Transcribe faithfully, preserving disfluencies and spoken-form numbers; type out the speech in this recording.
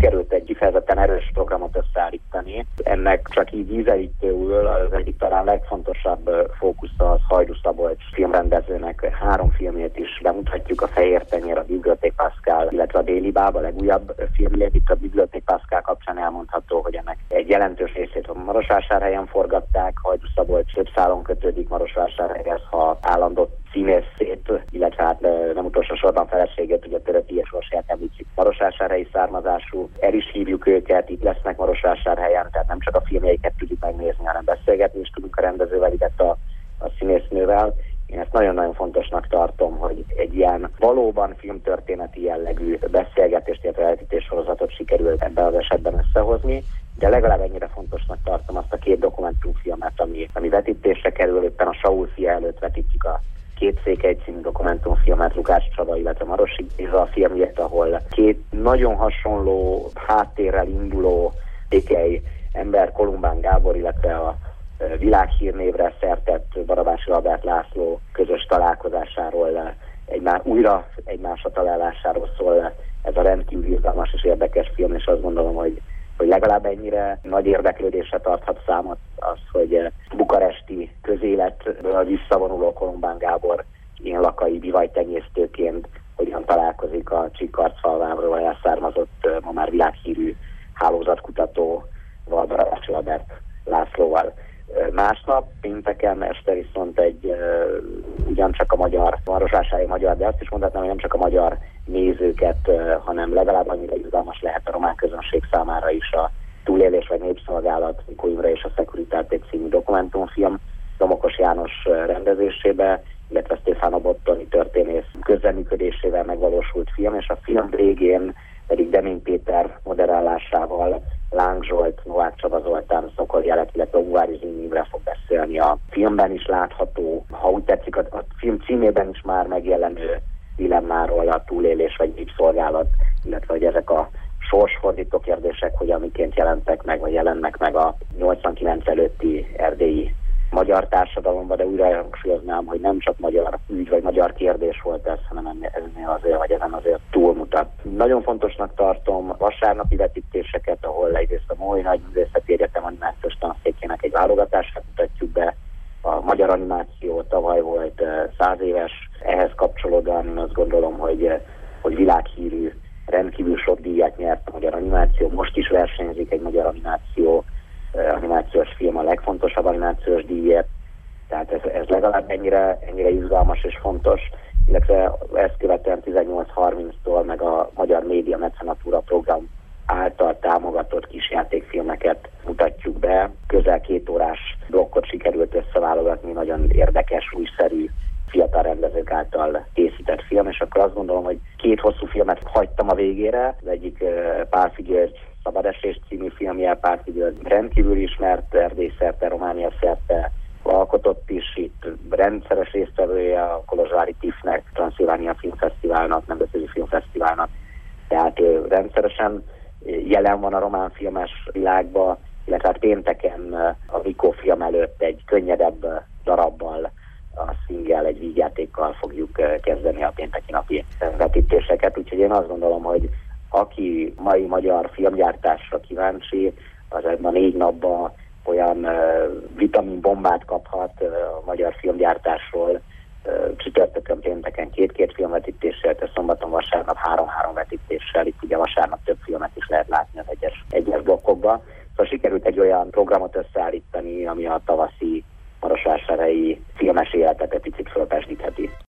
sikerült egy kifejezetten erős programot összeállítani. Ennek csak így ízelítőül az egyik talán legfontosabb fókusza az Hajdú Szabolcs filmrendezőnek három filmjét is bemutatjuk, a Fehér Tenyér, a Bibliothèque Pascal, illetve a Déli Báb, a legújabb filmjét. Itt a Bibliothèque Pascal kapcsán elmondható, hogy ennek egy jelentős részét a Marosvásárhelyen forgatták, Hajdú Szabolcs több szálon kötődik Marosvásárhelyhez, ha állandó színészét, illetve hát nem utolsó sorban feleségét, ugye Töröki és Orsját említsük, marosvásárhelyi származású. El is hívjuk őket, itt lesznek Marosvásárhelyen, tehát nem csak a filmjeiket tudjuk megnézni, hanem beszélgetni is tudunk a rendezővel, illetve a, a színésznővel. Én ezt nagyon-nagyon fontosnak tartom, hogy egy ilyen valóban filmtörténeti jellegű beszélgetést, illetve elvetítés sorozatot sikerült ebben az esetben összehozni, de legalább ennyire fontosnak tartom azt a két dokumentumfilmet, ami, ami vetítésre kerül, éppen a Saul fia előtt vetítjük a Két székely című dokumentumfilmet, Lukács Csaba, illetve Marosi Géza a filmjét, ahol két nagyon hasonló háttérrel induló székely ember, Kolumbán Gábor, illetve a világhírnévre szertett Barabási Albert László közös találkozásáról, egymás, újra egymásra találásáról szól ez a rendkívül izgalmas és érdekes film, és azt gondolom, hogy hogy legalább ennyire nagy érdeklődésre tarthat számot az, hogy bukaresti közéletből visszavonuló Kolumbán Gábor én lakai bivajtenyésztőként hogyan találkozik a Csíkharcfalváról elszármazott, ma már világhírű hálózatkutató Barabási Albert Lászlóval. Másnap, pénteken este viszont egy uh, ugyancsak a magyar, marosvásárhelyi magyar, de azt is mondhatnám, hogy nem csak a magyar nézőket, uh, hanem legalább annyira izgalmas lehet a román közönség számára is a Túlélés vagy Népszolgálat, Mikó Imre és a Securitate című dokumentumfilm Domokos János rendezésébe, illetve Stefano Bottoni történész közreműködésével megvalósult film, és a film végén pedig Demény Péter moderálásával Láng Zsolt, Novák Csaba Zoltán, Szokol Jelek, illetve Ungvári Zsínyimre fog beszélni. A filmben is látható, ha úgy tetszik, a, a film címében is már megjelenő dilemmáról, a túlélés vagy népszolgálat, illetve hogy ezek a sorsfordító kérdések hogyan miként jelentek meg, vagy jelennek meg a nyolcvankilenc előtti erdélyi magyar társadalomban, de újra hangsúlyoznám, hogy nem csak magyar ügy vagy magyar kérdés volt ez, hanem ennél azért, vagy ezen azért túlmutat. Nagyon fontosnak tartom vasárnapi vetítéseket, ahol egyrészt a Mói Nagyművészeti Egyetem animációs tanszékének egy válogatását mutatjuk be. A magyar animáció tavaly volt száz éves, ehhez kapcsolódóan én azt gondolom, hogy, hogy világhírű, rendkívül sok díjat nyert a magyar animáció. Most is versenyzik egy magyar animáció, animációs film a legfontosabb animációs díjért, tehát ez, ez legalább ennyire, ennyire izgalmas és fontos, illetve ezt követően tizennyolc harminctól meg a Magyar Média Mecenatúra program által támogatott kisjátékfilmeket mutatjuk be. Közel két órás blokkot sikerült összeválogatni, nagyon érdekes, újszerű, fiatal rendezők által készített film, és akkor azt gondolom, hogy két hosszú filmet hagytam a végére. Az egyik Pálffy György Szabadesés című filmje, Pálffy György rendkívül ismert, Erdély szerte, Románia szerte alkotott is, itt rendszeres résztvevője a kolozsvári TIFF-nek, Transzilvánia Filmfesztiválnak, Nemzetközi Filmfesztiválnak, tehát rendszeresen jelen van a román filmes világban, illetve hát pénteken a Vikó film előtt egy könnyedebb darabbal, a Single, egy vígjátékkal fogjuk kezdeni a pénteki napi vetítéseket, úgyhogy én azt gondolom, hogy aki mai magyar filmgyártásra kíváncsi, az ebben a négy napban olyan uh, vitaminbombát kaphat uh, a magyar filmgyártásról, uh, csütörtökön, pénteken két-két filmvetítéssel, tehát szombaton, vasárnap három-három vetítéssel, itt ugye vasárnap több filmet is lehet látni az egyes, egyes blokkokban. Szóval sikerült egy olyan programot összeállítani, ami a tavaszi marosvásárhelyi filmes életet egy picit fölpesdítheti.